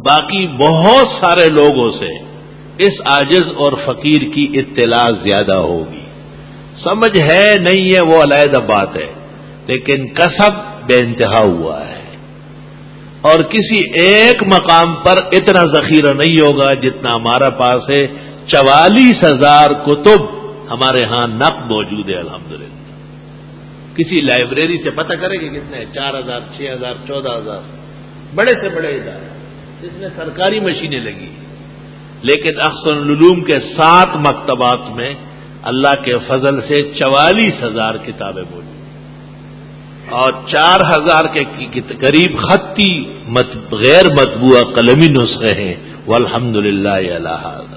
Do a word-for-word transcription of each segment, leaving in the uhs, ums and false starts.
باقی بہت سارے لوگوں سے اس عاجز اور فقیر کی اطلاع زیادہ ہوگی. سمجھ ہے نہیں ہے وہ علیحدہ بات ہے، لیکن کسب بے انتہا ہوا ہے، اور کسی ایک مقام پر اتنا ذخیرہ نہیں ہوگا جتنا ہمارا پاس ہے. چوالیس ہزار کتب ہمارے ہاں نقد موجود ہے الحمدللہ. کسی لائبریری سے پتہ کرے گے کتنے؟ چار ہزار چھ ہزار چودہ ہزار بڑے سے بڑے ادارے جس میں سرکاری مشینیں لگی، لیکن احسن العلوم کے سات مکتبات میں اللہ کے فضل سے چوالیس ہزار کتابیں موجود، اور چار ہزار کے قریب خطی غیر مطبوعہ قلمی نسخے ہیں. والحمدللہ علی ھذا.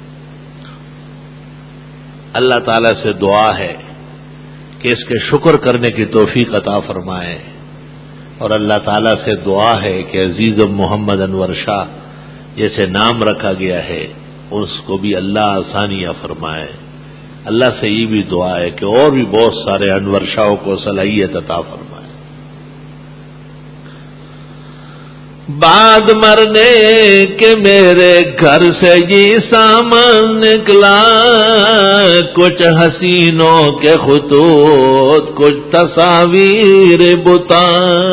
اللہ تعالی سے دعا ہے کہ اس کے شکر کرنے کی توفیق عطا فرمائے، اور اللہ تعالیٰ سے دعا ہے کہ عزیز محمد انور شاہ جیسے نام رکھا گیا ہے اس کو بھی اللہ آسانیاں فرمائے. اللہ سے یہ بھی دعا ہے کہ اور بھی بہت سارے انور شاہوں کو صلاحیت عطا فرمائے. بعد مرنے کے میرے گھر سے یہ سامان نکلا، کچھ حسینوں کے خطوط، کچھ تصاویر بتاں،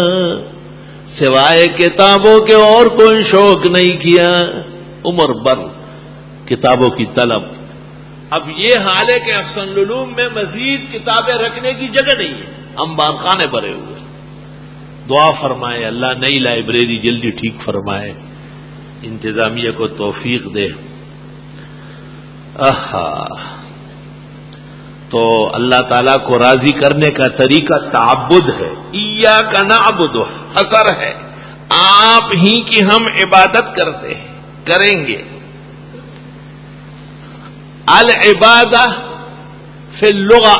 سوائے کتابوں کے اور کوئی شوق نہیں کیا. عمر بھر کتابوں کی طلب. اب یہ حال ہے کہ احسن العلوم میں مزید کتابیں رکھنے کی جگہ نہیں ہے، انبار خانے بھرے ہوئے. دعا فرمائے اللہ نئی لائبریری جلدی ٹھیک فرمائے، انتظامیہ کو توفیق دے. آہا تو اللہ تعالیٰ کو راضی کرنے کا طریقہ تعبد ہے. ایاک نعبد حصر ہے، آپ ہی کی ہم عبادت کرتے ہیں، کریں گے. العبادہ فی اللغہ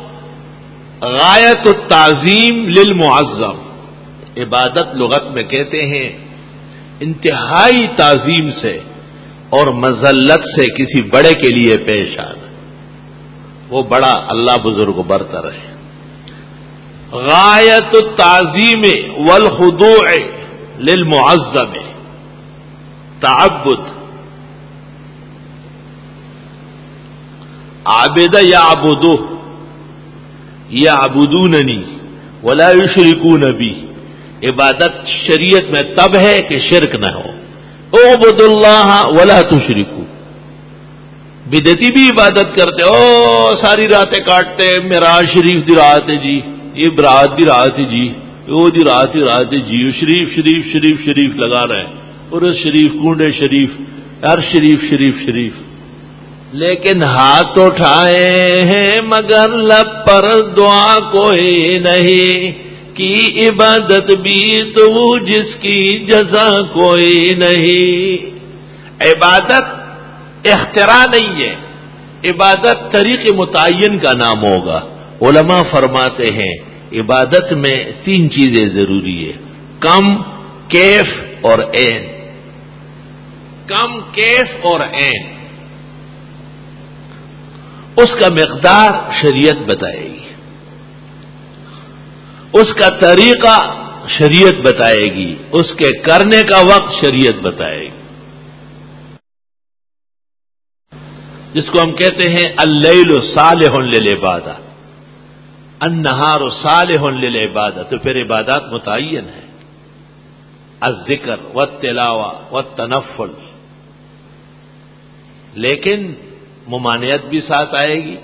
غایت التعظیم للمعظم. عبادت لغت میں کہتے ہیں انتہائی تعظیم سے اور مذلت سے کسی بڑے کے لیے پیش آنا. وہ بڑا اللہ بزرگ برتر ہے. غایت التعظیم والخضوع للمعظم تعبد. عابد یعبدو یعبدوننی ولا یشرکون بی. عبادت شریعت میں تب ہے کہ شرک نہ ہو. اعبدوا اللہ ولا تشرکوا. بدعتی بھی عبادت کرتے، او ساری راتیں کاٹتے، معراج شریف دی رات ہے جی، یہ برات دی رات ہے جی، وہ دی رات دی رات ہے جی، شریف شریف شریف شریف لگا رہے ہیں، عرس شریف، کنڈے شریف، ہر شریف شریف شریف. لیکن ہاتھ اٹھائے ہیں مگر لب پر دعا کوئی نہیں، کی عبادت بھی تو جس کی جزا کوئی نہیں. عبادت اختراع نہیں ہے، عبادت طریق متعین کا نام ہوگا. علماء فرماتے ہیں عبادت میں تین چیزیں ضروری ہے، کم، کیف اور عین. کم، کیف اور عین. اس کا مقدار شریعت بتائے گی، اس کا طریقہ شریعت بتائے گی، اس کے کرنے کا وقت شریعت بتائے گی. جس کو ہم کہتے ہیں اللیل صالح للعبادہ، النہار صالح للعبادہ، تو پھر عبادات متعین ہے. الذکر والتلاوہ والتنفل. لیکن ممانعت بھی ساتھ آئے گی.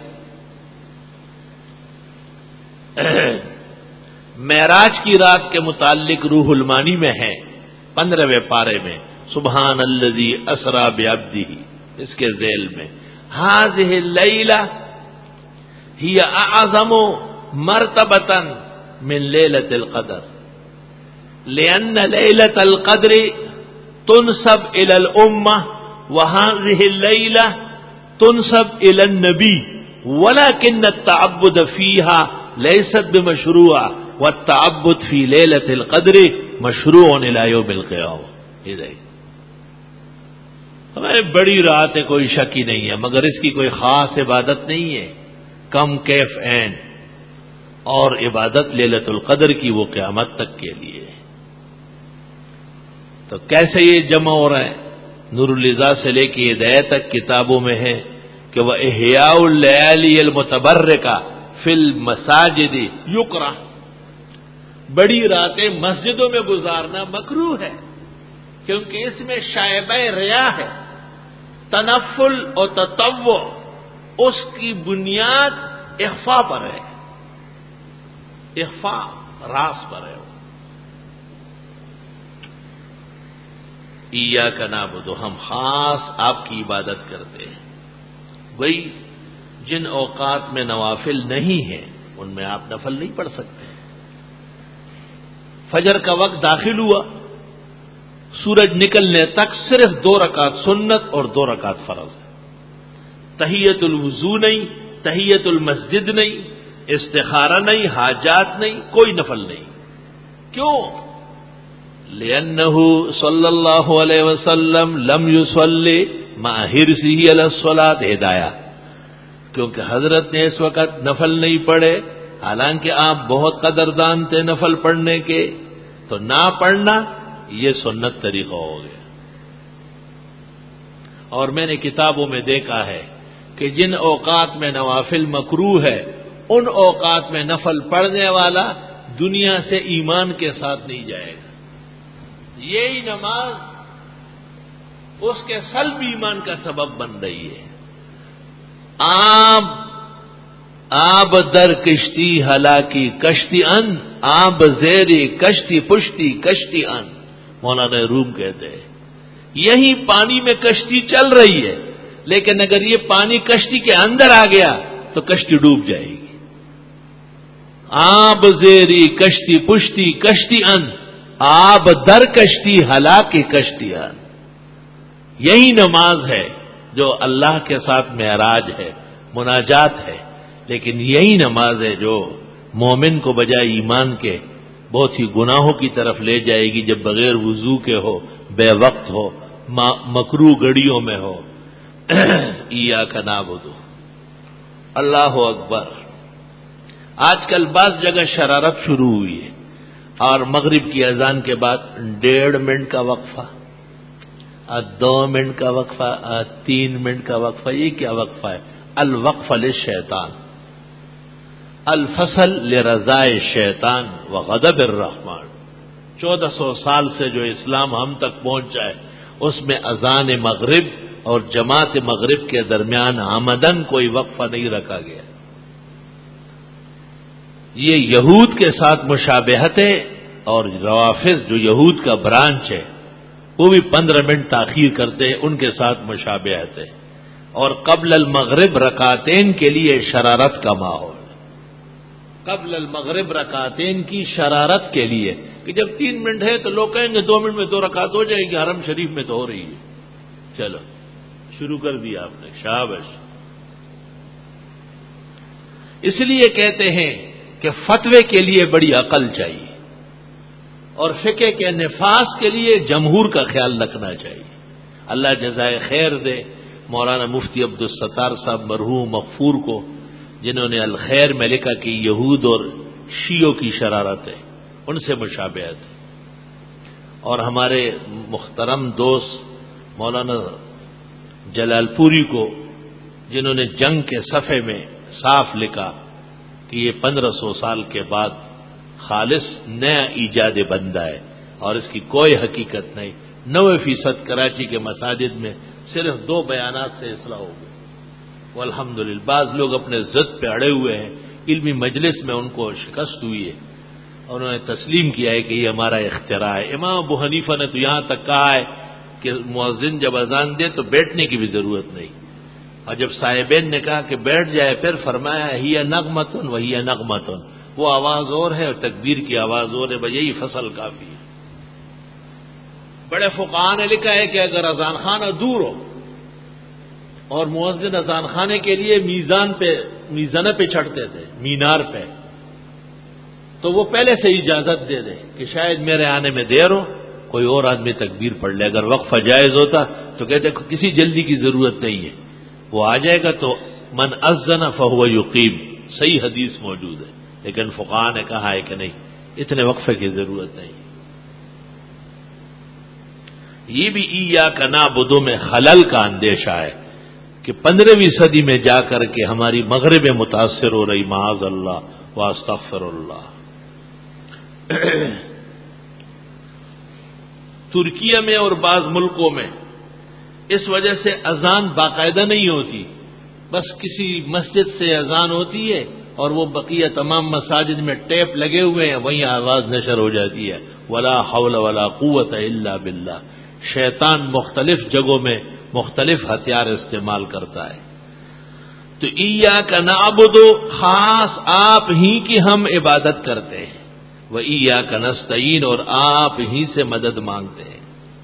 معراج کی رات کے متعلق روح المانی میں ہے پندرہویں پارے میں، سبحان الذی اسری بعبدہ، اس کے ذیل میں ھذہ اللیلہ ہی اعظم مرتبۃ من لیلۃ القدر لأن لیلۃ القدر تنسب الی الامہ وھذہ اللیلہ تنسب الی النبی ولکن التعبد فیہا لیست بمشروع والتعبد فی لیلۃ القدر مشروع الی یوم القیامہ. ہمیں بڑی رات ہے، کوئی شک ہی نہیں ہے، مگر اس کی کوئی خاص عبادت نہیں ہے. کم، کیف، عین. اور عبادت لیلۃ القدر کی وہ قیامت تک کے لیے. تو کیسے یہ جمع ہو رہے ہیں؟ نور الرضا سے لے کے ہدایت تک کتابوں میں ہے کہ وہ احیاء اللیالی المتبرکہ فی المساجد یکرہ، بڑی راتیں مسجدوں میں گزارنا مکروہ ہے، کیونکہ اس میں شائبہ ریا ہے۔ تنفل اور تطوع اس کی بنیاد اخفاء پر ہے، اخفاء راز پر ہے۔ ایاک نعبد، ہم خاص آپ کی عبادت کرتے ہیں۔ وہی جن اوقات میں نوافل نہیں ہیں ان میں آپ نفل نہیں پڑھ سکتے۔ فجر کا وقت داخل ہوا، سورج نکلنے تک صرف دو رکعت سنت اور دو رکعت فرض ہے۔ تحیت الوضو نہیں، تحیت المسجد نہیں، استخارہ نہیں، حاجات نہیں، کوئی نفل نہیں۔ کیوں؟ لِأَنَّهُ صلی اللہ علیہ وسلم لم يصلی مع حرصہ علی الصلاۃ، ہدایہ، کیونکہ حضرت نے اس وقت نفل نہیں پڑھے، حالانکہ آپ بہت قدردان تھے نفل پڑھنے کے، تو نہ پڑھنا یہ سنت طریقہ ہو گیا۔ اور میں نے کتابوں میں دیکھا ہے کہ جن اوقات میں نوافل مکروہ ہے ان اوقات میں نفل پڑھنے والا دنیا سے ایمان کے ساتھ نہیں جائے گا۔ یہی نماز اس کے سلب ایمان کا سبب بن رہی ہے۔ آب آب در کشتی ہلاکی کشتی ان، آب زیری کشتی پشتی کشتی ان، مولانا روم کہتے ہیں یہی پانی میں کشتی چل رہی ہے، لیکن اگر یہ پانی کشتی کے اندر آ گیا تو کشتی ڈوب جائے گی۔ آب زیری کشتی پشتی کشتی ان، آب در کشتی ہلاکی کشتی ان، یہی نماز ہے جو اللہ کے ساتھ معراج ہے، مناجات ہے، لیکن یہی نماز ہے جو مومن کو بجائے ایمان کے بہت ہی گناہوں کی طرف لے جائے گی، جب بغیر وضو کے ہو، بے وقت ہو، مکروہ گھڑیوں میں ہو۔ ایاک نعبد، اللہ اکبر۔ آج کل بعض جگہ شرارت شروع ہوئی ہے، اور مغرب کی اذان کے بعد ڈیڑھ منٹ کا وقفہ، دو منٹ کا وقفہ، تین منٹ کا وقفہ، یہ کیا وقفہ ہے؟ الوقف للشیطان، الفصل لرضائے شیطان وغضب الرحمن۔ چودہ سو سال سے جو اسلام ہم تک پہنچا ہے اس میں اذان مغرب اور جماعت مغرب کے درمیان آمدن کوئی وقفہ نہیں رکھا گیا۔ یہ یہود کے ساتھ مشابہت ہے، اور روافض جو یہود کا برانچ ہے وہ بھی پندرہ منٹ تاخیر کرتے ہیں، ان کے ساتھ مشابہت ہے۔ اور قبل المغرب رکعتین کے لیے شرارت کا ماحول، قبل المغرب رکعتین کی شرارت کے لیے کہ جب تین منٹ ہے تو لوگ کہیں گے دو منٹ میں دو رکعت ہو جائے گی، حرم شریف میں تو ہو رہی ہے۔ چلو شروع کر دیا آپ نے، شاباش۔ اس لیے کہتے ہیں کہ فتوے کے لیے بڑی عقل چاہیے، اور فقہ کے نفاذ کے لیے جمہور کا خیال رکھنا چاہیے۔ اللہ جزائے خیر دے مولانا مفتی عبدالستار صاحب مرحوم مغفور کو، جنہوں نے الخیر میں لکھا کہ یہود اور شیعوں کی شرارت ہے، ان سے مشابہت ہے۔ اور ہمارے محترم دوست مولانا جلال پوری کو، جنہوں نے جنگ کے صفحے میں صاف لکھا کہ یہ پندرہ سو سال کے بعد خالص نیا ایجاد بندہ ہے اور اس کی کوئی حقیقت نہیں۔ نوے فیصد کراچی کے مساجد میں صرف دو بیانات سے اصلاح ہو گئی، والحمدللہ۔ بعض لوگ اپنے ضد پہ اڑے ہوئے ہیں، علمی مجلس میں ان کو شکست ہوئی ہے، اور انہوں نے تسلیم کیا ہے کہ یہ ہمارا اختراع ہے۔ امام ابو حنیفہ نے تو یہاں تک کہا ہے کہ مؤذن جب اذان دے تو بیٹھنے کی بھی ضرورت نہیں، اور جب صاحبین نے کہا کہ بیٹھ جائے پھر فرمایا ہی نغمتن وہی نغمتن، وہ آواز اور ہے اور تکبیر کی آواز اور ہے، بس یہی فصل کافی ہے۔ بڑے فقہاء نے لکھا ہے کہ اگر اذان خانہ دور ہو اور مؤذن اذان خانے کے لیے میزان پہ میزانہ پہ چڑھتے تھے، مینار پہ، تو وہ پہلے سے اجازت دے دے کہ شاید میرے آنے میں دیر ہو، کوئی اور آدمی تکبیر پڑھ لے۔ اگر وقفہ جائز ہوتا تو کہتے کسی جلدی کی ضرورت نہیں ہے، وہ آ جائے گا تو من اذن فہو یقیم، صحیح حدیث موجود ہے، لیکن فقہاء نے کہا ہے کہ نہیں، اتنے وقفے کی ضرورت نہیں۔ یہ بھی ایاک نعبد میں خلل کا اندیشہ ہے کہ پندرہویں صدی میں جا کر کے ہماری مغرب متاثر ہو رہی، معاذ اللہ واستغفر اللہ۔ ترکیہ میں اور بعض ملکوں میں اس وجہ سے اذان باقاعدہ نہیں ہوتی، بس کسی مسجد سے اذان ہوتی ہے اور وہ بقیہ تمام مساجد میں ٹیپ لگے ہوئے ہیں، وہیں آواز نشر ہو جاتی ہے، ولا حول ولا قوت الا باللہ۔ شیطان مختلف جگہوں میں مختلف ہتھیار استعمال کرتا ہے۔ تو ایاک نعبد، خاص آپ ہی کی ہم عبادت کرتے ہیں، و ایاک نستعین، اور آپ ہی سے مدد مانگتے ہیں۔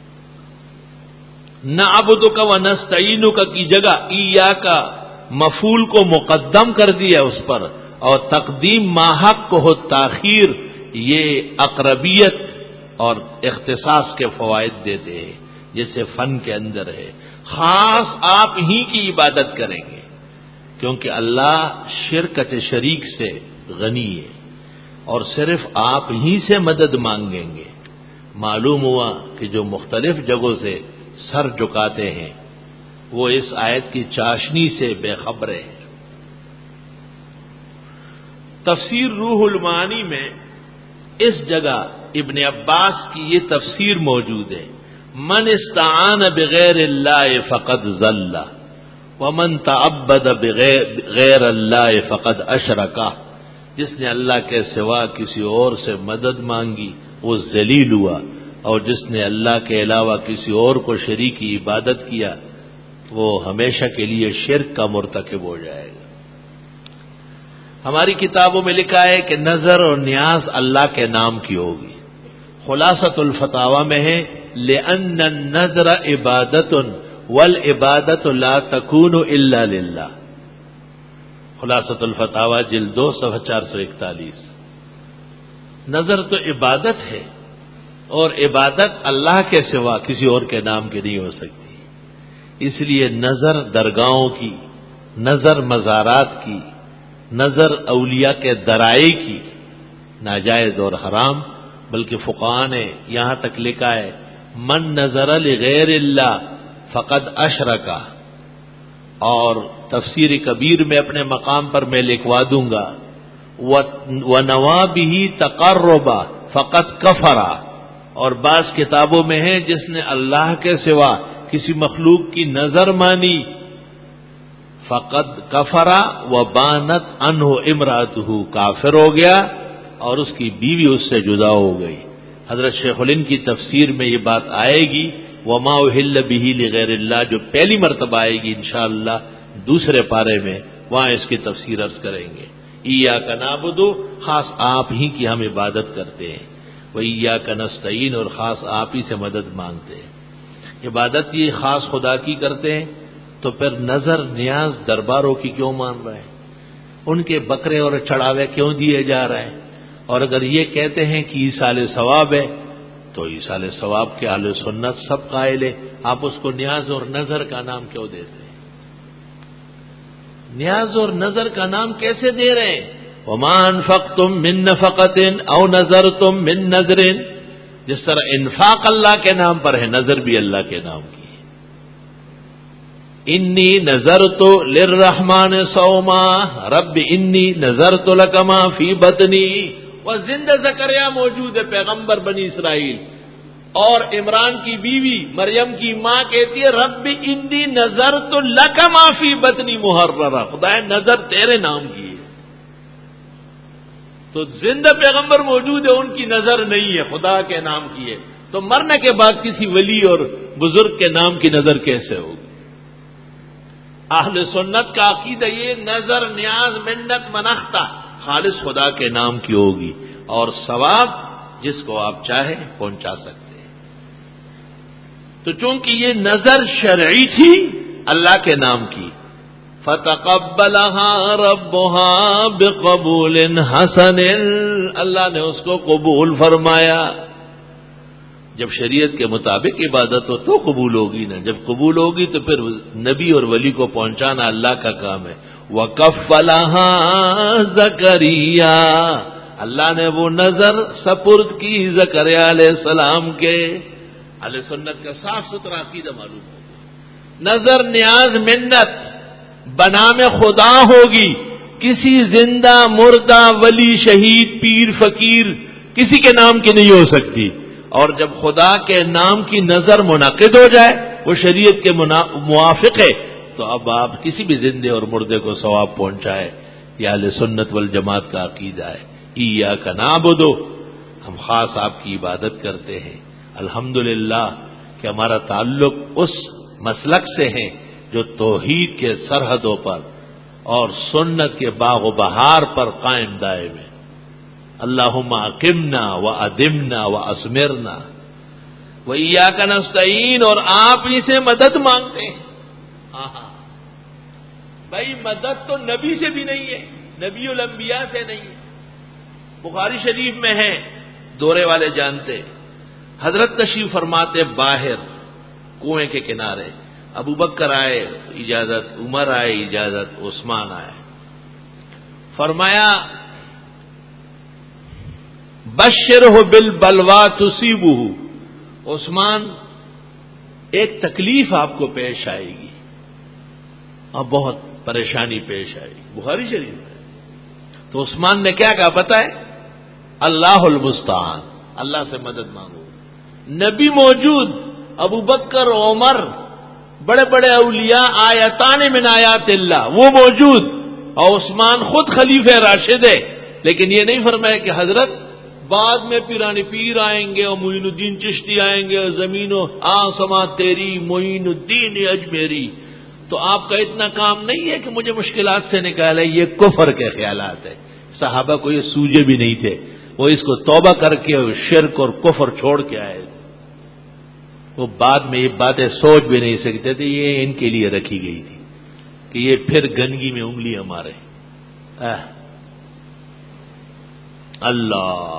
نعبدک و نستعینک کی جگہ ایاک مفعول کو مقدم کر دیا اس پر، اور تقدیم ماحق کو تاخیر، یہ اقربیت اور اختصاص کے فوائد دیتے ہیں، جیسے فن کے اندر ہے۔ خاص آپ ہی کی عبادت کریں گے، کیونکہ اللہ شرکت شریک سے غنی ہے، اور صرف آپ ہی سے مدد مانگیں گے۔ معلوم ہوا کہ جو مختلف جگہوں سے سر جھکاتے ہیں وہ اس آیت کی چاشنی سے بے خبر ہیں۔ تفسیر روح المعانی میں اس جگہ ابن عباس کی یہ تفسیر موجود ہے، من استعان بغیر اللہ فقد ضل ومن تعبد بغیر اللہ فقد اشرکا، جس نے اللہ کے سوا کسی اور سے مدد مانگی وہ ذلیل ہوا، اور جس نے اللہ کے علاوہ کسی اور کو شریک کی عبادت کیا وہ ہمیشہ کے لیے شرک کا مرتکب ہو جائے گا۔ ہماری کتابوں میں لکھا ہے کہ نظر اور نیاز اللہ کے نام کی ہوگی۔ خلاصۃ الفتاوی میں ہے لأن النظر عبادت والعبادت لا تکون الا للہ، خلاصۃ الفتاوی جلد دو صفحہ چار سو اکتالیس۔ نظر تو عبادت ہے، اور عبادت اللہ کے سوا کسی اور کے نام کی نہیں ہو سکتی، اس لیے نظر درگاہوں کی، نظر مزارات کی، نظر اولیاء کے درائے کی ناجائز اور حرام، بلکہ فقہاء نے یہاں تک لکھا ہے من نظر لغیر اللہ فقد اشرکا، اور تفسیر کبیر میں اپنے مقام پر میں لکھوا دوں گا وَنَوَا بِهِ تَقَرُّبًا فقد کفرا، اور بعض کتابوں میں ہے جس نے اللہ کے سوا کسی مخلوق کی نظر مانی فقد کفرا وبانت عنہ امرأتہ، کافر ہو گیا اور اس کی بیوی اس سے جدا ہو گئی۔ حضرت شیخ الہند کی تفسیر میں یہ بات آئے گی وما اہل بہ لغیر اللہ، جو پہلی مرتبہ آئے گی انشاءاللہ دوسرے پارے میں، وہاں اس کی تفسیر عرض کریں گے۔ ایاک نعبد، خاص آپ ہی کی ہم عبادت کرتے ہیں، و ایاک نستعین، اور خاص آپ ہی سے مدد مانگتے ہیں۔ عبادت یہ خاص خدا کی کرتے ہیں تو پھر نظر نیاز درباروں کی کیوں مان رہے ہیں؟ ان کے بکرے اور چڑھاوے کیوں دیے جا رہے ہیں؟ اور اگر یہ کہتے ہیں کہ ایصال ثواب ہے تو ایصال ثواب کے اہل سنت سب قائل ہے، آپ اس کو نیاز اور نظر کا نام کیوں دیتے ہیں؟ نیاز اور نظر کا نام کیسے دے رہے ہیں؟ وما انفقتم من نفقۃ او نذرتم من نذر، جس طرح انفاق اللہ کے نام پر ہے، نظر بھی اللہ کے نام کی ہے۔ انی نذرت للرحمن صوما رب انی نذرت لک ما فی بطنی، وہ زندہ زکریا موجود ہے، پیغمبر بنی اسرائیل، اور عمران کی بیوی مریم کی ماں کہتی ہے رب انی نذرت لک ما فی بطنی محررہ، خدا نظر تیرے نام کی ہے۔ تو زندہ پیغمبر موجود ہے، ان کی نظر نہیں ہے، خدا کے نام کی ہے، تو مرنے کے بعد کسی ولی اور بزرگ کے نام کی نظر کیسے ہوگی؟ اہل سنت کا عقیدہ یہ نظر نیاز منت منختہ خالص خدا کے نام کی ہوگی، اور ثواب جس کو آپ چاہیں پہنچا سکتے ہیں۔ تو چونکہ یہ نظر شرعی تھی اللہ کے نام کی، فَتَقَبَّلَهَا رَبُّهَا بِقَبُولٍ حَسَنٍ، اللہ نے اس کو قبول فرمایا۔ جب شریعت کے مطابق عبادت ہو تو قبول ہوگی نا، جب قبول ہوگی تو پھر نبی اور ولی کو پہنچانا اللہ کا کام ہے۔ وَكَفَّلَهَا زَكَرِيَّا، اللہ نے وہ نظر سپرد کی زکریا علیہ السلام کے، اہل سنت کا صاف ستھرا عقیدہ معلوم ہوگا. نظر نیاز منت بنام خدا ہوگی، کسی زندہ مردہ ولی شہید پیر فقیر کسی کے نام کی نہیں ہو سکتی. اور جب خدا کے نام کی نظر منعقد ہو جائے وہ شریعت کے موافق ہے تو اب آپ کسی بھی زندے اور مردے کو ثواب پہنچائے. یہ اہل سنت والجماعت کا عقیدہ ہے. ایاک نعبد، ہم خاص آپ کی عبادت کرتے ہیں. الحمدللہ کہ ہمارا تعلق اس مسلک سے ہے جو توحید کے سرحدوں پر اور سنت کے باغ و بہار پر قائم دائم ہے. اللہم اقمنا و ادمنا و اسمرنا و ایاک نستعین، اور آپ ہی سے مدد مانگتے ہیں. آہا بھائی مدد تو نبی سے بھی نہیں ہے، نبی الانبیاء سے نہیں ہے. بخاری شریف میں ہے، دورے والے جانتے، حضرت تشریف فرماتے باہر کنویں کے کنارے، ابو بکر آئے اجازت، عمر آئے اجازت، عثمان آئے. فرمایا بشرہ بالبلوا تصیبہ، عثمان ایک تکلیف آپ کو پیش آئے گی اور بہت پریشانی پیش آئے گی. بخاری شریف میں. تو عثمان نے کیا کہا پتہ ہے؟ اللہ المستعان، اللہ سے مدد مانگو. نبی موجود، ابو بکر عمر بڑے بڑے اولیاء، آیتان من آیات اللہ وہ موجود، اور عثمان خود خلیفہ راشد ہے. لیکن یہ نہیں فرمایا کہ حضرت بعد میں پیرانی پیر آئیں گے اور معین الدین چشتی آئیں گے اور زمین و آسماں تیری معین الدین اجمیری. تو آپ کا اتنا کام نہیں ہے کہ مجھے مشکلات سے نکالے. یہ کفر کے خیالات ہیں. صحابہ کو یہ سوجے بھی نہیں تھے، وہ اس کو توبہ کر کے شرک اور کفر چھوڑ کے آئے. وہ بعد میں یہ باتیں سوچ بھی نہیں سکتے تھے. یہ ان کے لیے رکھی گئی تھی کہ یہ پھر گندگی میں انگلیاں مارے. اللہ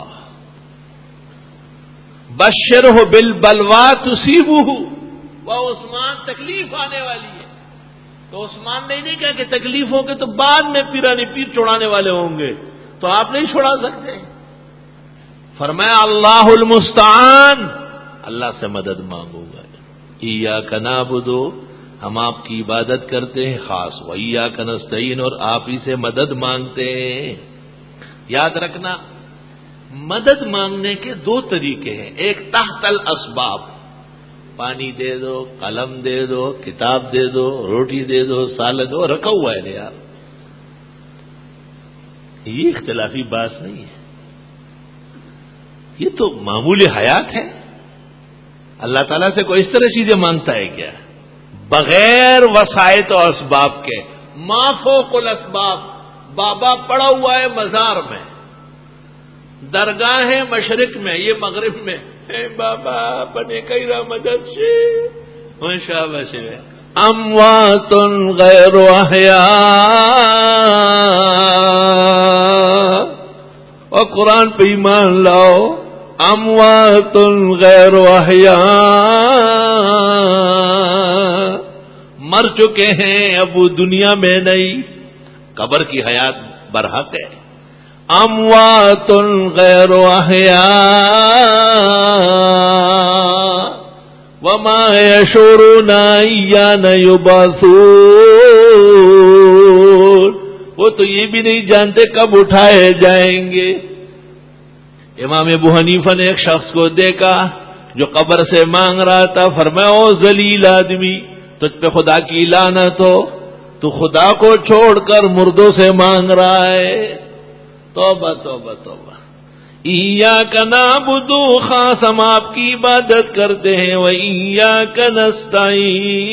بشرہ بالبلوا تصیبہ، وہ عثمان تکلیف آنے والی ہے. تو عثمان نے نہیں کہا کہ تکلیف ہوگی تو بعد میں پیرانی پیر چھوڑانے والے ہوں گے، تو آپ نہیں چھوڑا سکتے. فرمایا اللہ المستعان، اللہ سے مدد مانگو گا. ایاک نعبد، ہم آپ کی عبادت کرتے ہیں خاص، و ایاک نستعین، اور آپ ہی سے مدد مانگتے ہیں. یاد رکھنا مدد مانگنے کے دو طریقے ہیں. ایک تحت الاسباب، پانی دے دو، قلم دے دو، کتاب دے دو، روٹی دے دو، سالن دو، رکھا ہوا ہے یار. یہ اختلافی بات نہیں ہے، یہ تو معمولی حیات ہے. اللہ تعالیٰ سے کوئی اس طرح چیزیں مانگتا ہے کیا؟ بغیر وسائط و اسباب کے، ما فوق الاسباب. بابا پڑا ہوا ہے مزار میں، درگاہ ہے مشرق میں، یہ مغرب میں. اے بابا بنے کئی را مدد سے ماشاءاللہ سے اموات غیر احیاء، اور قرآن پہ ایمان لاؤ. اموات غیر احیاء، مر چکے ہیں اب وہ دنیا میں نہیں. قبر کی حیات برحق ہے. اموات غیر احیاء وما یشعرون ایان یبعثون، وہ تو یہ بھی نہیں جانتے کب اٹھائے جائیں گے. امام ابو حنیفہ نے ایک شخص کو دیکھا جو قبر سے مانگ رہا تھا. فرمایا او ذلیل آدمی، تجھ پہ خدا کی لعنت ہو، تو خدا کو چھوڑ کر مردوں سے مانگ رہا ہے. توبہ توبہ توبہ. ایاک نعبد، خاص ہم آپ کی عبادت کرتے ہیں. و ایاک نستعین،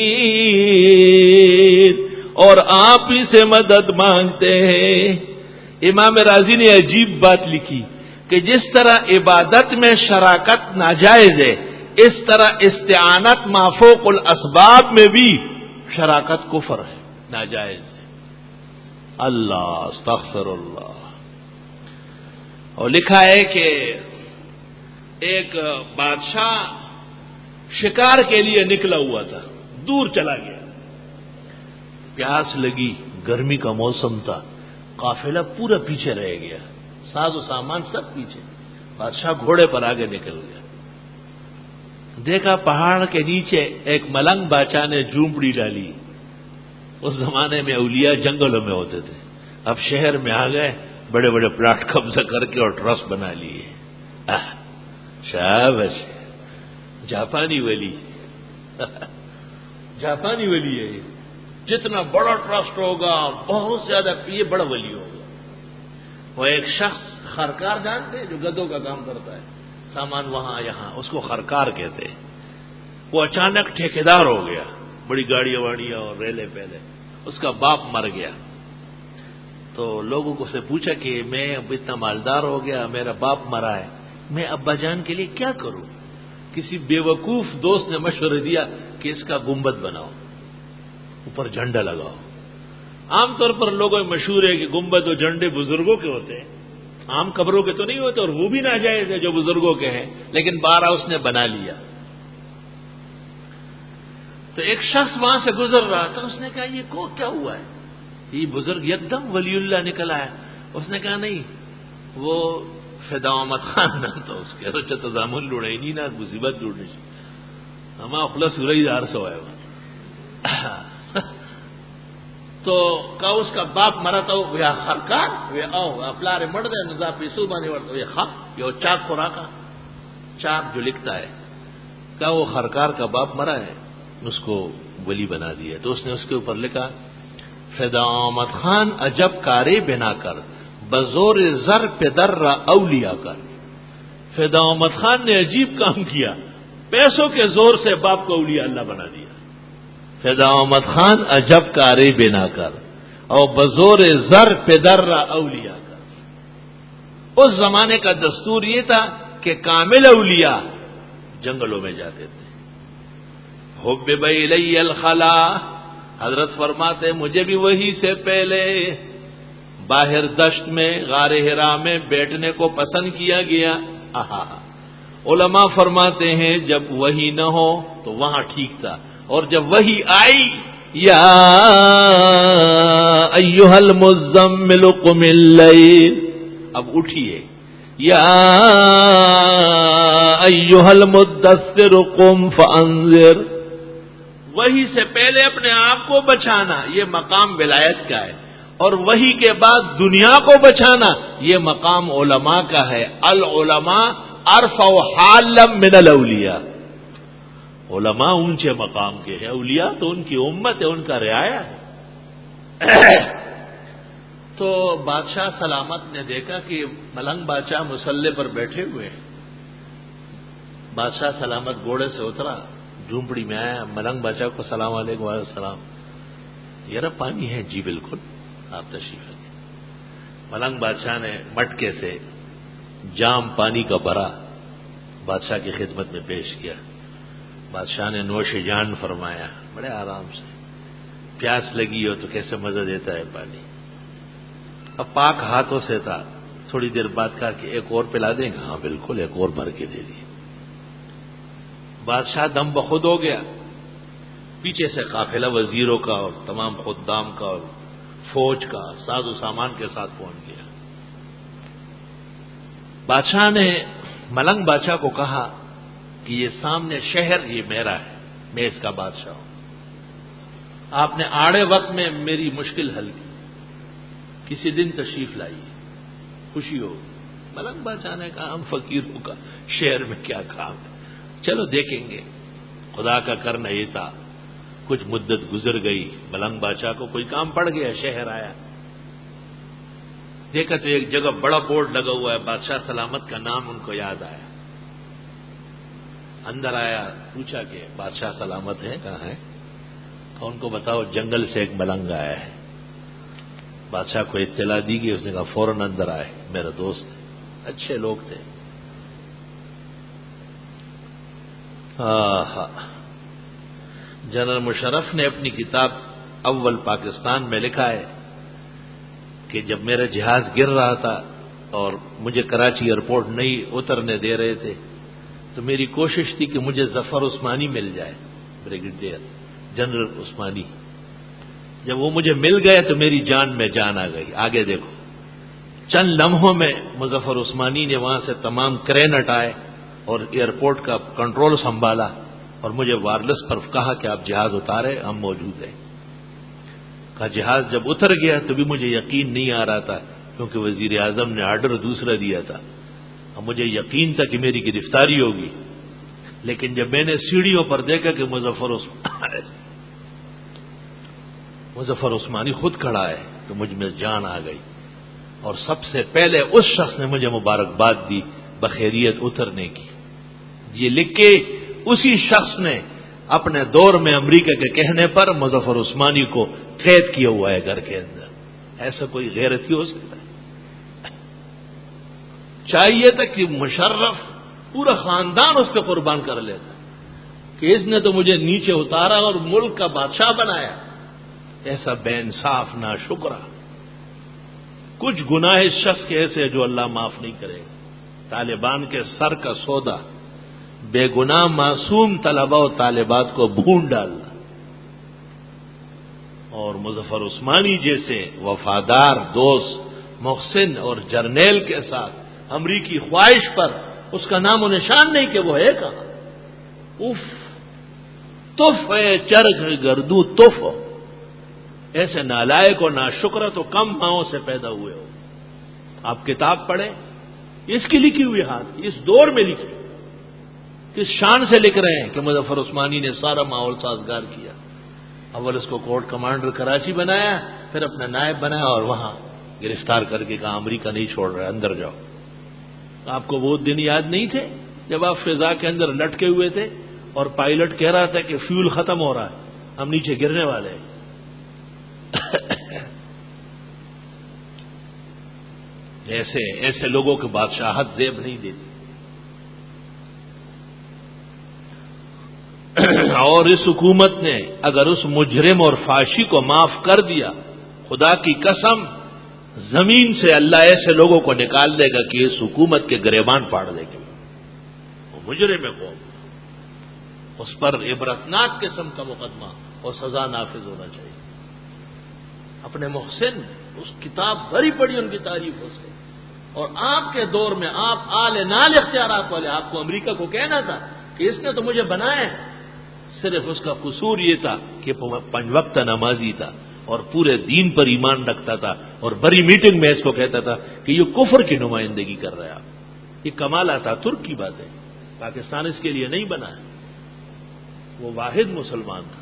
اور آپ ہی سے مدد مانگتے ہیں. امام راضی نے عجیب بات لکھی کہ جس طرح عبادت میں شراکت ناجائز ہے، اس طرح استعانت ما فوق الاسباب میں بھی شراکت کفر ہے، ناجائز ہے. اللہ استغفر اللہ. اور لکھا ہے کہ ایک بادشاہ شکار کے لیے نکلا ہوا تھا، دور چلا گیا. پیاس لگی، گرمی کا موسم تھا، قافلہ پورا پیچھے رہ گیا، ساز و سامان سب پیچھے. بادشاہ گھوڑے پر آگے نکل گیا. دیکھا پہاڑ کے نیچے ایک ملنگ بادشاہ نے جھونپڑی ڈالی. اس زمانے میں اولیاء جنگلوں میں ہوتے تھے، اب شہر میں آ گئے، بڑے بڑے پلاٹ قبضہ کر کے اور ٹرسٹ بنا لیے. شاباش، جاپانی ولی جاپانی ولی ہے. جتنا بڑا ٹرسٹ ہوگا بہت زیادہ یہ بڑا ولی ہوگا. وہ ایک شخص خرکار جانتے ہیں جو گدوں کا کام کرتا ہے، سامان وہاں یہاں، اس کو خرکار کہتے ہیں. وہ اچانک ٹھیکیدار ہو گیا، بڑی گاڑیاں واڑیاں اور ریلے پہلے. اس کا باپ مر گیا تو لوگوں کو سے پوچھا کہ میں اب اتنا مالدار ہو گیا، میرا باپ مرا ہے، میں ابا جان کے لیے کیا کروں؟ کسی بیوقوف دوست نے مشورہ دیا کہ اس کا گنبد بناؤ، اوپر جھنڈا لگاؤ. عام طور پر لوگوں میں مشہور ہے کہ گنبد اور جھنڈے بزرگوں کے ہوتے ہیں، عام قبروں کے تو نہیں ہوتے، اور وہ بھی ناجائز ہے جو بزرگوں کے ہیں، لیکن بارہ اس نے بنا لیا. تو ایک شخص وہاں سے گزر رہا تھا، اس نے کہا یہ کو کیا ہوا ہے؟ یہ بزرگ یک دم ولی اللہ نکلا ہے. اس نے کہا نہیں، وہ فدا احمد خان نام تھا اس کے، سوچا تضامن لڑائی نہیں نا مصیبت لڑنی ہما اخلاص سورئی دار سو ہے. تو کہا اس کا باپ مرا تھا وہ خرکار وہ او اپلا رے مڑ دے ندا پیسو بانے ورتا یہ خا یہ چاک خوراکا چاک جو لکھتا ہے. کہا وہ خرکار کا باپ مرا ہے، اس کو ولی بنا دیا. تو اس نے اس کے اوپر لکھا فدا احمد خان عجب کارے بنا کر بزور زر پہ در را اولیاء کر. فدا احمد خان نے عجیب کام کیا، پیسوں کے زور سے باپ کو اولیاء اللہ بنا دیا. فدا احمد خان عجب کارے بنا کر اور بزور زر پہ در را اولیاء کر. اس زمانے کا دستور یہ تھا کہ کامل اولیاء جنگلوں میں جاتے تھے. حبب الی الخلا، حضرت فرماتے مجھے بھی وہی سے پہلے باہر دشت میں غار حرا میں بیٹھنے کو پسند کیا گیا. آہا، علماء فرماتے ہیں جب وہی نہ ہو تو وہاں ٹھیک تھا، اور جب وہی آئی یا ایھا المزمل قم اللیل، اب اٹھیے، یا ایھا المدثر قم فانذر. وہی سے پہلے اپنے آپ کو بچانا یہ مقام ولایت کا ہے، اور وہی کے بعد دنیا کو بچانا یہ مقام علماء کا ہے. العلماء ارفع حالا من الاولیاء، علماء اونچے مقام کے ہیں، اولیاء تو ان کی امت ہے، ان کا رعایا ہے. تو بادشاہ سلامت نے دیکھا کہ ملنگ بادشاہ مسلح پر بیٹھے ہوئے ہیں. بادشاہ سلامت گھوڑے سے اترا، جھونپڑی میں آیا، ملنگ بادشاہ کو سلام علیکم. وعلیکم السلام. یار پانی ہے؟ جی بالکل، آپ تشریف رکھیں. ملنگ بادشاہ نے مٹکے سے جام پانی کا بھرا، بادشاہ کی خدمت میں پیش کیا. بادشاہ نے نوش جان فرمایا بڑے آرام سے. پیاس لگی ہو تو کیسے مزہ دیتا ہے پانی. اب پاک ہاتھوں سے تھا، تھوڑی دیر بعد کہا کہ ایک اور پلا دیں گے؟ ہاں بالکل، ایک اور بھر کے دے دیے. بادشاہ دم بخود ہو گیا. پیچھے سے قافلہ وزیروں کا اور تمام خدام کا اور فوج کا ساز و سامان کے ساتھ پہنچ گیا. بادشاہ نے ملنگ بادشاہ کو کہا کہ یہ سامنے شہر یہ میرا ہے، میں اس کا بادشاہ ہوں. آپ نے آڑے وقت میں میری مشکل حل کی، کسی دن تشریف لائیے، خوشی ہو. ملنگ بادشاہ نے کہا ہم فقیروں کا شہر میں کیا کام ہے، چلو دیکھیں گے. خدا کا کرنا یہ تھا، کچھ مدت گزر گئی، ملنگ بادشاہ کو کوئی کام پڑ گیا، شہر آیا. دیکھا تو ایک جگہ بڑا بورڈ لگا ہوا ہے، بادشاہ سلامت کا نام ان کو یاد آیا. اندر آیا، پوچھا کہ بادشاہ سلامت ہے؟ کہاں ہے؟ ان کو بتاؤ جنگل سے ایک ملنگ آیا ہے. بادشاہ کو اطلاع دی گئی، اس نے کہا فوراً اندر آئے، میرا دوست ہے. اچھے لوگ تھے. جنرل مشرف نے اپنی کتاب اول پاکستان میں لکھا ہے کہ جب میرا جہاز گر رہا تھا اور مجھے کراچی ایئرپورٹ نہیں اترنے دے رہے تھے تو میری کوشش تھی کہ مجھے ظفر عثمانی مل جائے، بریگیڈیئر جنرل عثمانی. جب وہ مجھے مل گئے تو میری جان میں جان آ گئی. آگے دیکھو، چند لمحوں میں مظفر عثمانی نے وہاں سے تمام کرین ہٹائے اور ایئرپورٹ کا کنٹرول سنبھالا اور مجھے وائرلیس پر کہا کہ آپ جہاز اتارے، ہم موجود ہیں۔ کہا جہاز جب اتر گیا تو بھی مجھے یقین نہیں آ رہا تھا، کیونکہ وزیر اعظم نے آرڈر دوسرا دیا تھا، اور مجھے یقین تھا کہ میری گرفتاری ہوگی، لیکن جب میں نے سیڑھیوں پر دیکھا کہ مظفر عثمانی مظفر عثمانی خود کھڑا ہے تو مجھ میں جان آ گئی، اور سب سے پہلے اس شخص نے مجھے مبارکباد دی بخیریت اترنے کی۔ یہ لکھ کے اسی شخص نے اپنے دور میں امریکہ کے کہنے پر مظفر عثمانی کو قید کیا ہوا ہے گھر کے اندر۔ ایسا کوئی غیرتی ہو سکتا ہے؟ چاہیے تھا کہ مشرف پورا خاندان اس پہ قربان کر لیتا کہ اس نے تو مجھے نیچے اتارا اور ملک کا بادشاہ بنایا۔ ایسا بے انصاف ناشکرا، کچھ گناہ اس شخص کے ایسے جو اللہ معاف نہیں کرے گا۔ طالبان کے سر کا سودا، بے گناہ معصوم طلباء و طالبات کو بھون ڈالنا، اور مظفر عثمانی جیسے وفادار دوست محسن اور جرنیل کے ساتھ امریکی خواہش پر اس کا نام و نشان نہیں کہ وہ ہے کہاں۔ اف تف ہے چرخ گردو تف، ایسے نالائق اور ناشکرہ تو کم ماؤں سے پیدا ہوئے ہو۔ آپ کتاب پڑھیں، اس کی لکھی ہوئی ہاتھ، اس دور میں لکھی، کس شان سے لکھ رہے ہیں کہ مظفر عثمانی نے سارا ماحول سازگار کیا۔ اول اس کو کورٹ کمانڈر کراچی بنایا، پھر اپنا نائب بنایا اور وہاں گرفتار کر کے کہا امریکہ نہیں چھوڑ رہا، اندر جاؤ۔ آپ کو وہ دن یاد نہیں تھے جب آپ فضا کے اندر لٹکے ہوئے تھے اور پائلٹ کہہ رہا تھا کہ فیول ختم ہو رہا ہے، ہم نیچے گرنے والے ہیں؟ ایسے ایسے لوگوں کی بادشاہت زیب نہیں دیتی۔ اور اس حکومت نے اگر اس مجرم اور فاشی کو معاف کر دیا، خدا کی قسم زمین سے اللہ ایسے لوگوں کو نکال دے گا کہ اس حکومت کے گریبان پاڑ دے گی۔ وہ مجرم قوم، اس پر عبرتناک قسم کا مقدمہ اور سزا نافذ ہونا چاہیے۔ اپنے محسن اس کتاب بھری پڑی ان کی تعریف ہو سے، اور آپ کے دور میں آپ آل نال اختیارات والے، آپ کو امریکہ کو کہنا تھا کہ اس نے تو مجھے بنایا ہے۔ صرف اس کا قصور یہ تھا کہ پنج وقت نمازی تھا اور پورے دین پر ایمان رکھتا تھا، اور بڑی میٹنگ میں اس کو کہتا تھا کہ یہ کفر کی نمائندگی کر رہے آپ۔ یہ کمال تھا، ترک کی بات ہے، پاکستان اس کے لیے نہیں بنا ہے، وہ واحد مسلمان تھا۔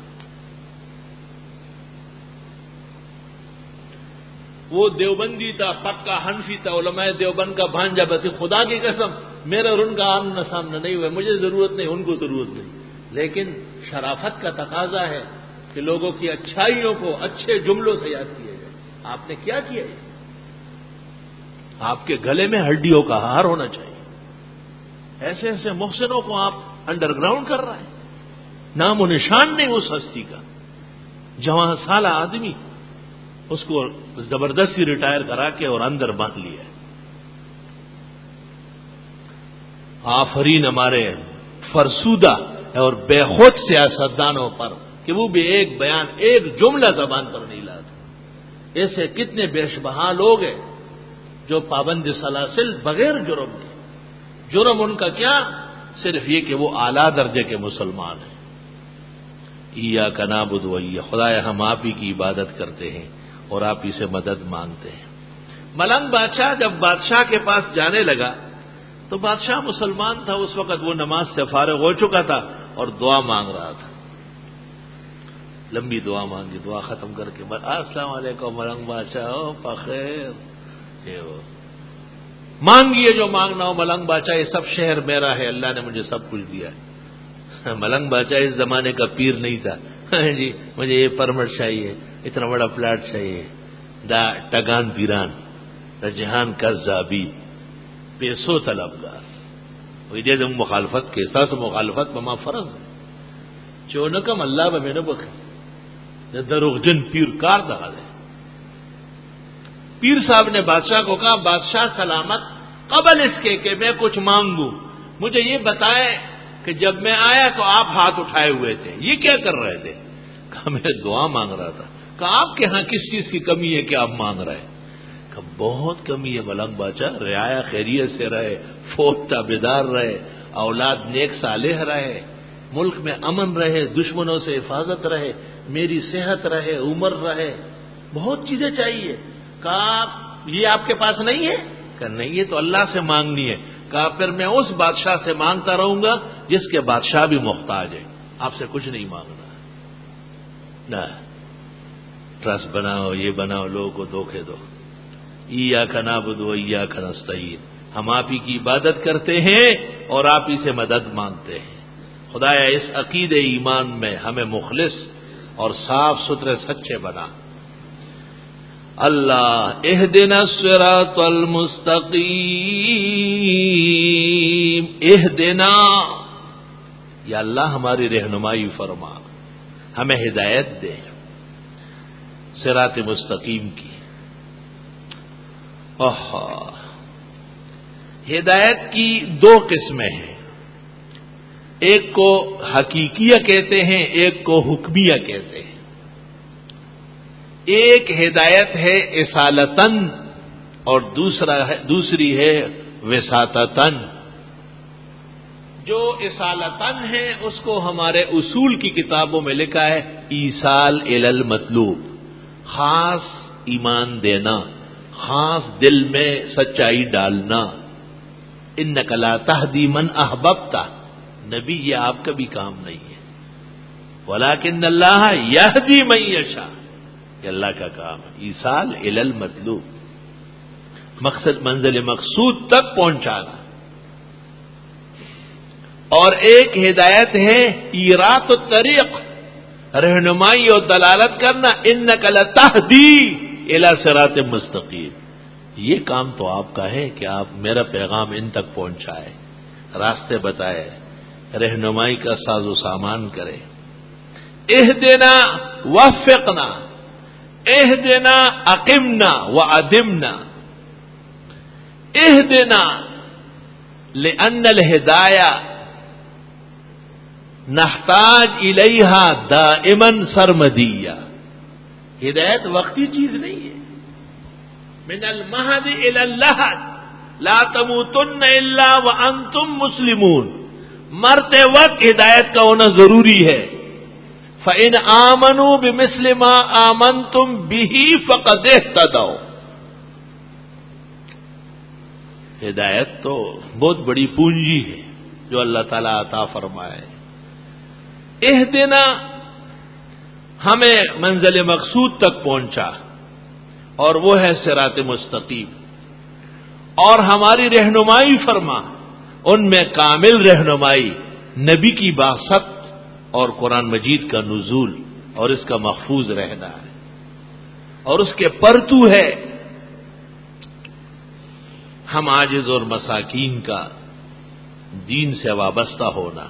وہ دیوبندی تھا، پکا حنفی تھا، علماء دیوبند کا بھانجا، بس خدا کی قسم میرا اور ان کا آمنا سامنا نہیں ہوا، مجھے ضرورت نہیں، ان کو ضرورت نہیں، لیکن شرافت کا تقاضا ہے کہ لوگوں کی اچھائیوں کو اچھے جملوں سے یاد کیا جائے۔ آپ نے کیا کیا ہے؟ آپ کے گلے میں ہڈیوں کا ہار ہونا چاہیے۔ ایسے ایسے محسنوں کو آپ انڈر گراؤنڈ کر رہے ہیں، نام و نشان نہیں اس ہستی کا۔ جوان سالہ آدمی، اس کو زبردستی ریٹائر کرا کے اور اندر باندھ لیا۔ آفرین ہمارے فرسودہ اور بے خود سیاستدانوں پر کہ وہ بھی ایک بیان، ایک جملہ زبان پر نہیں لاتے۔ ایسے کتنے بیشبہا لوگ ہیں جو پابند سلاسل بغیر جرم کے، جرم ان کا کیا؟ صرف یہ کہ وہ اعلیٰ درجے کے مسلمان ہیں۔ ایاک نعبد و ایاک، خدایا ہم آپ ہی کی عبادت کرتے ہیں اور آپ ہی سے مدد مانگتے ہیں۔ ملنگ بادشاہ جب بادشاہ کے پاس جانے لگا تو بادشاہ مسلمان تھا، اس وقت وہ نماز سے فارغ ہو چکا تھا اور دعا مانگ رہا تھا۔ لمبی دعا مانگی، دعا ختم کر کے السلام علیکم ملنگ بادشاہ بخیر، مانگیے جو مانگنا ہو ملنگ بادشاہ، یہ سب شہر میرا ہے، اللہ نے مجھے سب کچھ دیا ہے۔ ملنگ بادشاہ اس زمانے کا پیر نہیں تھا، جی مجھے یہ پرمٹ چاہیے، اتنا بڑا پلاٹ چاہیے، دا ٹگان پیران دا جہان کا زابی پیسو طلبگار، وہی دے مخالفت کے احساس مخالفت بما فرض ہے چونکم اللہ بمین بخی دروغجن پیر کار دغا دے۔ پیر صاحب نے بادشاہ کو کہا بادشاہ سلامت، قبل اس کے کہ میں کچھ مانگوں مجھے یہ بتائے کہ جب میں آیا تو آپ ہاتھ اٹھائے ہوئے تھے، یہ کیا کر رہے تھے؟ کہا میں دعا مانگ رہا تھا۔ کہا آپ کے ہاں کس چیز کی کمی ہے کہ آپ مانگ رہے ہیں؟ کہا بہت کمی ہے ملنگ بادشاہ، رعایا خیریت سے رہے، فوت تابیدار رہے، اولاد نیک صالح رہے، ملک میں امن رہے، دشمنوں سے حفاظت رہے، میری صحت رہے، عمر رہے، بہت چیزیں چاہیے۔ کہا یہ آپ کے پاس نہیں ہے؟ کہ نہیں، یہ تو اللہ سے مانگنی ہے۔ کہا پھر میں اس بادشاہ سے مانگتا رہوں گا جس کے بادشاہ بھی محتاج ہے، آپ سے کچھ نہیں مانگنا۔ نہ ٹرسٹ بناؤ، یہ بناؤ، لوگوں کو دھوکے دو۔ ایاک نعبد و ایاک نستعین، ہم آپ ہی کی عبادت کرتے ہیں اور آپ ہی سے مدد مانگتے ہیں۔ خدایا اس عقید ایمان میں ہمیں مخلص اور صاف ستھرے سچے بنا۔ اللہ اہدنا الصراط المستقیم، اہدنا، یا اللہ ہماری رہنمائی فرما، ہمیں ہدایت دے صراط مستقیم کی۔ اوہ، ہدایت کی دو قسمیں ہیں، ایک کو حقیقیہ کہتے ہیں، ایک کو حکمیہ کہتے ہیں۔ ایک ہدایت ہے اصالتاً اور دوسرا ہے دوسری ہے وساطتاً۔ جو اصالتاً ہے اس کو ہمارے اصول کی کتابوں میں لکھا ہے ایصال الی المطلوب، خاص ایمان دینا، خاص دل میں سچائی ڈالنا۔ انک لا تہدی من احببت، نبی یہ آپ کا بھی کام نہیں ہے، ولکن اللہ یہدی من یشاء، یہ اللہ کا کام ہے۔ ایصال الی المطلوب، مقصد منزل مقصود تک پہنچانا۔ اور ایک ہدایت ہے ایرات الطریق، رہنمائی اور دلالت کرنا، انک لتہدی الی صراط مستقیم، یہ کام تو آپ کا ہے کہ آپ میرا پیغام ان تک پہنچائے، راستے بتائے، رہنمائی کا ساز و سامان کرے۔ اہدنا وفقنا، اہدنا اقمنا وادمنا، اہدنا لأن الہدایہ نحتاج الیہا دائما سرمدیہ، ہدایت وقتی چیز نہیں ہے۔ من المہد الی اللحد لا تموتن الا وانتم مسلمون، مرتے وقت ہدایت کا ہونا ضروری ہے۔ فَإِنْ آمَنُوا بِمِثْلِ مَا آمَنْتُمْ بِهِ فَقَدِ اهْتَدَوْا، ہدایت تو بہت بڑی پونجی ہے جو اللہ تعالیٰ عطا فرمائے۔ اہدنا ہمیں منزل مقصود تک پہنچا، اور وہ ہے صراط مستقیم، اور ہماری رہنمائی فرما، ان میں کامل رہنمائی نبی کی بعثت اور قرآن مجید کا نزول اور اس کا محفوظ رہنا ہے، اور اس کے پرتو ہے ہم عاجز اور مساکین کا دین سے وابستہ ہونا۔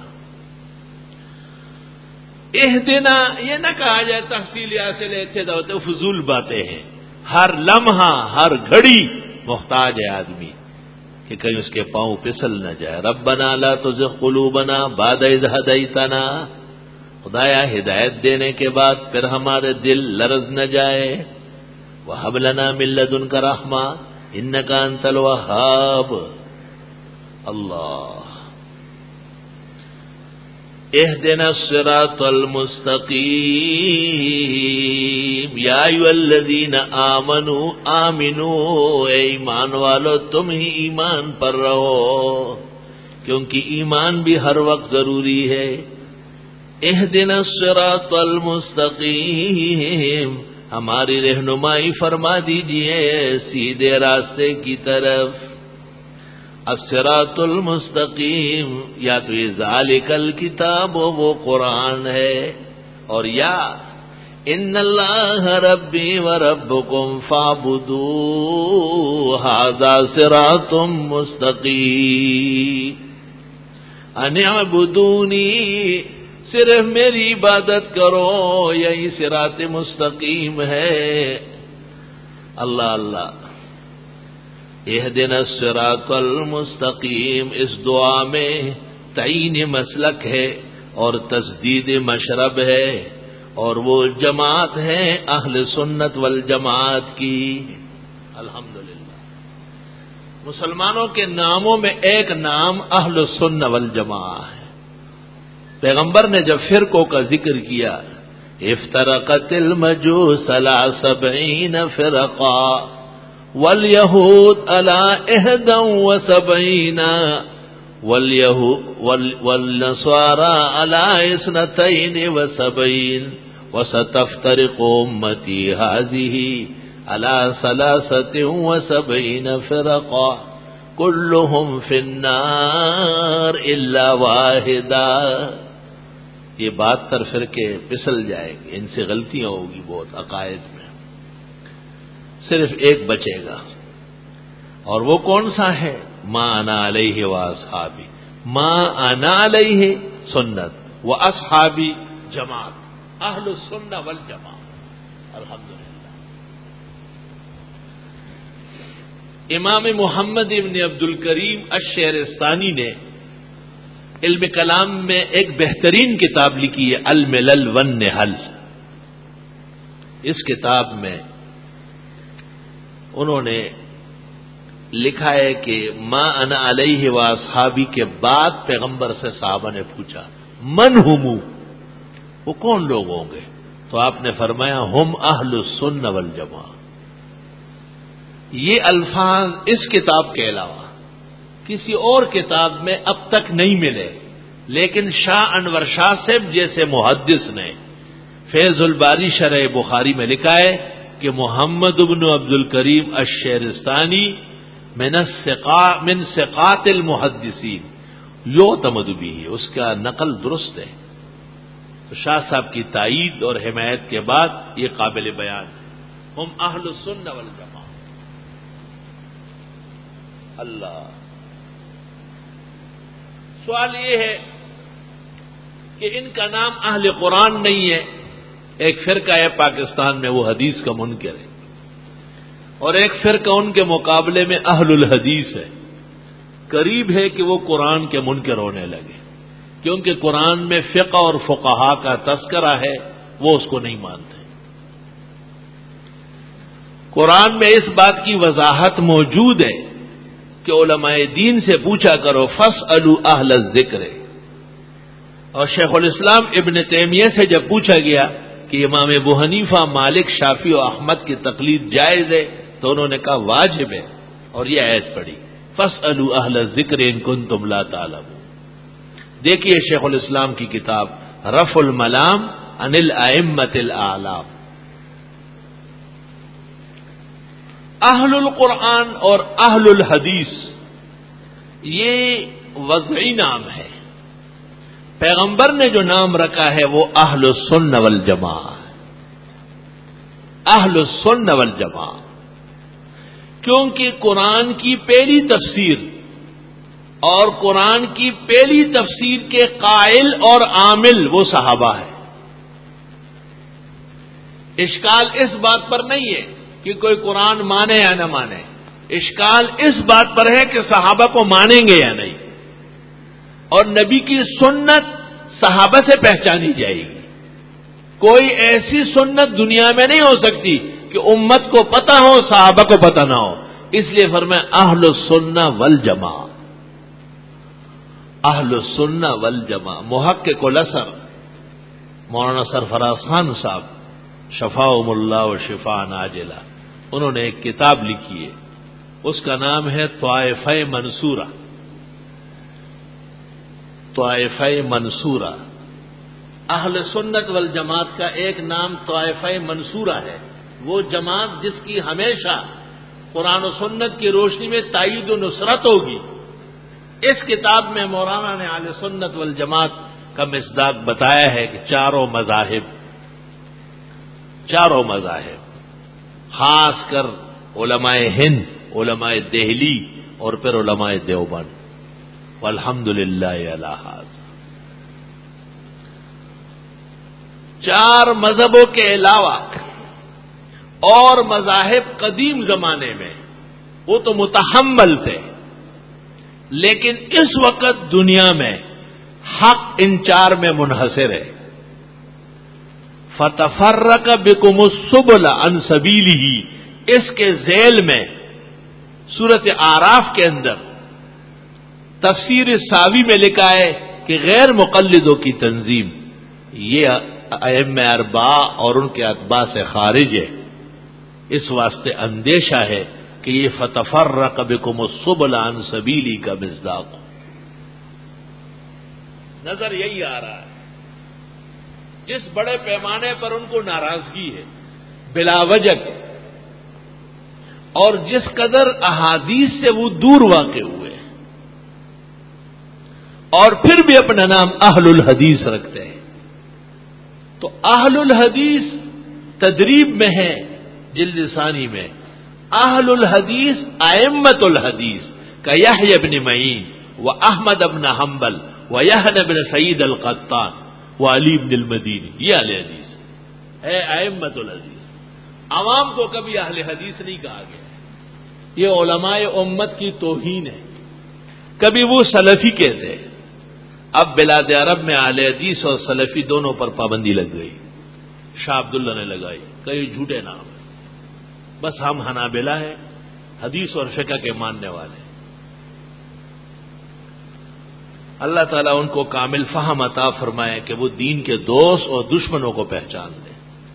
اہدنا یہ نہ کہا جائے تحصیل حاصل ہے، فضول باتیں ہیں، ہر لمحہ ہر گھڑی محتاج ہے آدمی کہ کہیں اس کے پاؤں پھسل نہ جائے۔ ربنا لا تزغ قلوبنا بعد اذ ہدیتنا، خدایا ہدایت دینے کے بعد پھر ہمارے دل لرز نہ جائے۔ وہب لنا من لدنک رحمہ انک انت الوہاب، اللہ اہدنا الصراط المستقیم، یا ایھا الذین آمنوا آمنوا، اے ایمان والو تم ہی ایمان پر رہو، کیونکہ ایمان بھی ہر وقت ضروری ہے۔ اہدنا الصراط المستقیم، ہماری رہنمائی فرما دیجئے سیدھے راستے کی طرف۔ الصراط المستقیم، یا تو یہ ذالک الکتاب وہ قرآن ہے، اور یا ان اللہ ربی و ربکم فاعبدوہ ھذا صراط مستقیم، ان اعبدونی، صرف میری عبادت کرو، یہی صراط مستقیم ہے۔ اللہ اللہ، اہدنا الصراط المستقیم، اس دعا میں تعین مسلک ہے اور تسدید مشرب ہے، اور وہ جماعت ہے اہل سنت والجماعت کی، الحمدللہ۔ مسلمانوں کے ناموں میں ایک نام اہل السنہ والجماعہ ہے۔ پیغمبر نے جب فرقوں کا ذکر کیا، افترقت المجوس علی سبعین فرقا والیہود علی احدا وسبعین والنصارى على اثنتين وسبعين وستفترق امتي هذه على ثلاثة وسبعين فرقا كلهم في النار الا واحدا۔ یہ بہتر فرقے پسل جائیں گے، ان سے غلطیاں ہوگی بہت عقائد میں، صرف ایک بچے گا، اور وہ کون سا ہے؟ ما انا علیہ و اصحابی، ما انا علیہ سنت و اصحابی جماعت، اہل السنہ والجماعت۔ الحمدللہ۔ امام محمد ابن عبد الکریم الشہرستانی نے علم کلام میں ایک بہترین کتاب لکھی ہے، الملل والنحل۔ اس کتاب میں انہوں نے لکھا ہے کہ ما انا علیہ و اصحابی کے بعد پیغمبر سے صحابہ نے پوچھا من ہمو، وہ کون لوگ ہوں گے؟ تو آپ نے فرمایا ہم اہل السنہ والجماعہ۔ یہ الفاظ اس کتاب کے علاوہ کسی اور کتاب میں اب تک نہیں ملے، لیکن شاہ انور شاہ صاحب جیسے محدث نے فیض الباری شرح بخاری میں لکھا ہے کہ محمد بن عبد الکریم الشہرستانی من من ثقات المحدثین یعتمد بھی، اس کا نقل درست ہے۔ تو شاہ صاحب کی تائید اور حمایت کے بعد یہ قابل بیان ہے، ہم اہل السنہ والجماعہ۔ اللہ، سوال یہ ہے کہ ان کا نام اہل قرآن نہیں ہے۔ ایک فرقہ ہے پاکستان میں وہ حدیث کا منکر ہے، اور ایک فرقہ ان کے مقابلے میں اہل الحدیث ہے۔ قریب ہے کہ وہ قرآن کے منکر ہونے لگے، کیونکہ قرآن میں فقہ اور فقہا کا تذکرہ ہے، وہ اس کو نہیں مانتے۔ قرآن میں اس بات کی وضاحت موجود ہے کہ علماء دین سے پوچھا کرو، فاسألوا اہل الذکر۔ اور شیخ الاسلام ابن تیمیہ سے جب پوچھا گیا کہ امام ابو حنیفہ، مالک، شافعی اور احمد کی تقلید جائز ہے، تو انہوں نے کہا واجب ہے، اور یہ آیت پڑھی فاسألوا اہل الذکر ان کنتم لا تعلمون۔ دیکھیے شیخ الاسلام کی کتاب رفع الملام عن الائمۃ الاعلام۔ اہل القرآن اور اہل الحدیث یہ وضعی نام ہے، پیغمبر نے جو نام رکھا ہے وہ اہل السنہ والجماعہ، اہل السنہ والجماعہ، کیونکہ قرآن کی پہلی تفسیر اور قرآن کی پہلی تفسیر کے قائل اور عامل وہ صحابہ ہے۔ اشکال اس بات پر نہیں ہے کہ کوئی قرآن مانے یا نہ مانے، اشکال اس بات پر ہے کہ صحابہ کو مانیں گے یا نہیں، اور نبی کی سنت صحابہ سے پہچانی جائے گی۔ کوئی ایسی سنت دنیا میں نہیں ہو سکتی کہ امت کو پتہ ہو صحابہ کو پتہ نہ ہو، اس لیے فرمایا اہل السنہ والجماعہ، اہل السنہ والجماعہ۔ محقق الاثر مولانا سرفراز خان صاحب شفاہم اللہ و شفاء عاجلہ، انہوں نے ایک کتاب لکھی ہے، اس کا نام ہے طائفہ منصورہ۔ طائفہ منصورہ، اہل سنت والجماعت کا ایک نام طائفہ منصورہ ہے، وہ جماعت جس کی ہمیشہ قرآن و سنت کی روشنی میں تائید و نصرت ہوگی۔ اس کتاب میں مولانا نے اہل سنت والجماعت کا مصداق بتایا ہے کہ چاروں مذاہب چاروں مذاہب خاص کر علماء ہند، علماء دہلی اور پھر علماء دیوبند، والحمد للہ علی ھذا، چار مذہبوں کے علاوہ اور مذاہب قدیم زمانے میں وہ تو متحمل تھے، لیکن اس وقت دنیا میں حق ان چار میں منحصر ہے۔ فتفرق بکم السبل عن سبیلہ، اس کے ذیل میں سورت آراف کے اندر تفسیر ساوی میں لکھا ہے کہ غیر مقلدوں کی تنظیم یہ ائمہ اربعہ اور ان کے اتباع سے خارج ہے، اس واسطے اندیشہ ہے کہ یہ فتفرق بکم السبل عن سبیلی کا مصداق نظر یہی آ رہا ہے۔ جس بڑے پیمانے پر ان کو ناراضگی ہے بلا وجہ کے، اور جس قدر احادیث سے وہ دور واقع ہوئے اور پھر بھی اپنا نام اہل الحدیث رکھتے ہیں، تو اہل الحدیث تدریب میں ہے جلد ثانی میں، اہل الحدیث ائمۃ الحدیث کا یحییٰ بن معین و احمد بن حنبل و یحییٰ بن سعید القطان و علی بن المدینی، یہ اہل حدیث ہے، ائمۃ الحدیث۔ عوام کو کبھی اہل حدیث نہیں کہا گیا، یہ علماء امت کی توہین ہے، کبھی وہ سلفی کہتے ہیں۔ اب بلاد عرب میں اہل حدیث اور سلفی دونوں پر پابندی لگ گئی، شاہ عبداللہ نے لگائی، کئی جھوٹے نام ہیں، بس ہم حنابلہ ہیں، حدیث اور فقہ کے ماننے والے۔ اللہ تعالیٰ ان کو کامل فہم عطا فرمائے کہ وہ دین کے دوست اور دشمنوں کو پہچان دیں۔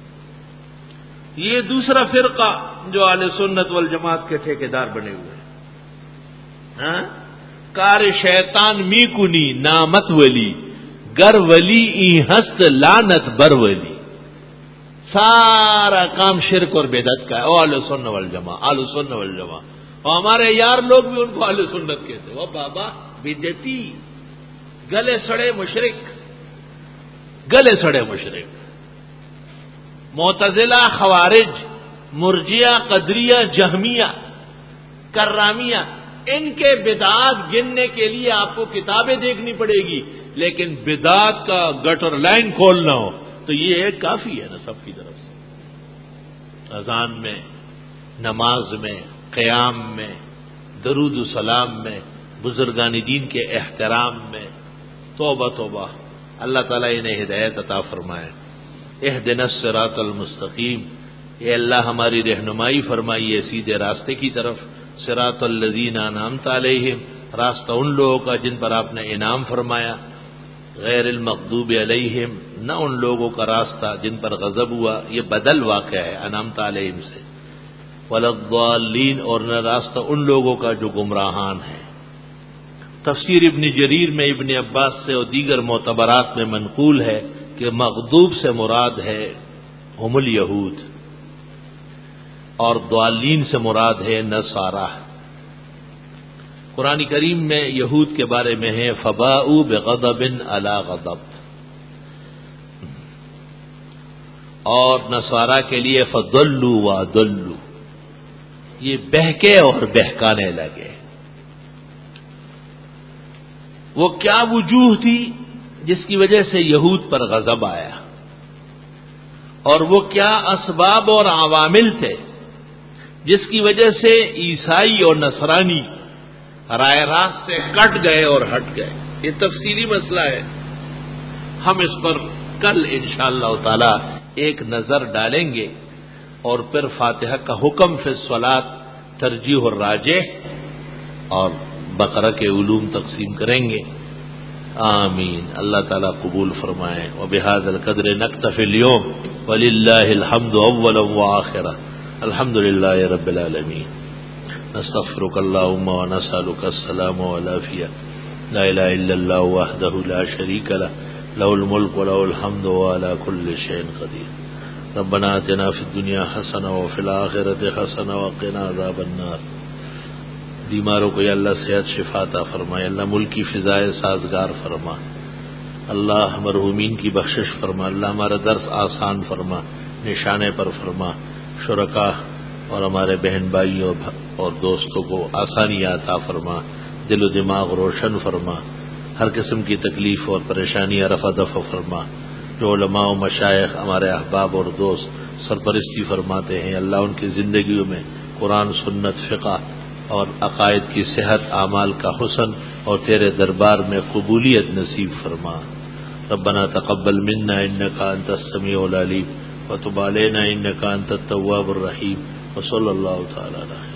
یہ دوسرا فرقہ جو اہل سنت والجماعت کے ٹھیکیدار بنے ہوئے ہیں، ہاں کار شیطان می کنی نامت ولی گر ولی ای ہست لعنت بر ولی، سارا کام شرک اور بدعت کا ہے۔ او اہل سنت والجماعت، اہل سنت والجماعت، اور ہمارے یار لوگ بھی ان کو اہل سنت کہتے ہیں۔ وہ بابا بدعتی، گلے سڑے مشرک، گلے سڑے مشرک۔ معتزلہ، خوارج، مرجیہ، قدریہ، جہمیہ، کرامیہ، ان کے بدعات گننے کے لیے آپ کو کتابیں دیکھنی پڑے گی، لیکن بدعات کا گٹر لائن کھولنا ہو تو یہ ایک کافی ہے نا سب کی طرف سے۔ اذان میں، نماز میں، قیام میں، درود و سلام میں، بزرگان دین کے احترام میں، توبہ توبہ، اللہ تعالیٰ انہیں ہدایت عطا فرمائے۔ اہدنا الصراط المستقیم، اے اللہ ہماری رہنمائی فرمائیے سیدھے راستے کی طرف۔ صراط الذین انعمت علیہم، راستہ ان لوگوں کا جن پر آپ نے انعام فرمایا، غیر المغضوب علیہم، نہ ان لوگوں کا راستہ جن پر غضب ہوا، یہ بدل واقع ہے انعمت علیہم سے، ولا الضالین، اور نہ راستہ ان لوگوں کا جو گمراہان ہیں۔ تفسیر ابن جریر میں ابن عباس سے اور دیگر معتبرات میں منقول ہے کہ مغضوب سے مراد ہے ہم الیہود، اور ضالین سے مراد ہے نصارہ۔ قرآن کریم میں یہود کے بارے میں ہے فباؤوا بغضب علی غضب، اور نصارہ کے لیے فضلوا واضلوا، یہ بہکے اور بہکانے لگے۔ وہ کیا وجوہ تھی جس کی وجہ سے یہود پر غضب آیا، اور وہ کیا اسباب اور عوامل تھے جس کی وجہ سے عیسائی اور نصرانی رائے راست سے کٹ گئے اور ہٹ گئے، یہ تفصیلی مسئلہ ہے۔ ہم اس پر کل انشاءاللہ تعالی ایک نظر ڈالیں گے، اور پھر فاتحہ کا حکم فی الصلاۃ ترجیح الراجح اور بقرہ کے علوم تقسیم کریں گے۔ آمین، اللہ تعالیٰ قبول فرمائے۔ وبہذا القدر نکتفی اليوم وللہ الحمد اولا وآخرہ، الحمد للہ رب العالمین۔ نستغفرک اللہم ونسألک السلام والعافیہ، لا الہ الا اللہ وحدہ لا شریک لہ، لہ الملک ولہ الحمد وعلی کل شیء قدیر۔ ربنا آتنا فی الدنیا حسنہ وفی الآخرۃ حسنہ وقنا عذاب النار۔ بیماروں کو یا اللہ صحت شفا عطا فرمائے، اللہ ملک کی فضائے سازگار فرما، اللہ مرحومین کی بخشش فرما، اللہ ہمارا درس آسان فرما، نشانے پر فرما، شرکا اور ہمارے بہن بھائیوں اور دوستوں کو آسانی عطا فرما، دل و دماغ روشن فرما، ہر قسم کی تکلیف اور پریشانی رفع دفع فرما۔ جو علماء و مشائخ ہمارے احباب اور دوست سرپرستی فرماتے ہیں، اللہ ان کی زندگیوں میں قرآن، سنت، فقہ اور عقائد کی صحت، اعمال کا حسن اور تیرے دربار میں قبولیت نصیب فرما۔ ربنا تقبل منا انک انت السمیع العلیم وتب علینا انک انت التواب الرحیم، وصلی اللہ تعالی علیہ